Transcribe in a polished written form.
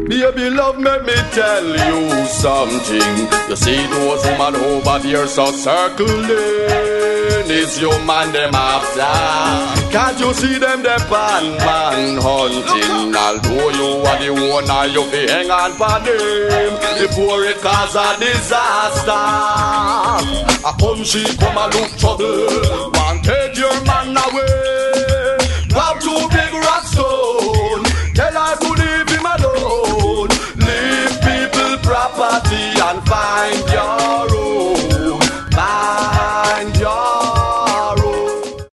Baby love, let me tell you something. You see those women over there so circling, is your man them after? Can't you see them the man hunting? Although you are the owner, you be hang on for them before it cause a disaster. A come she come a look trouble, want take your man away.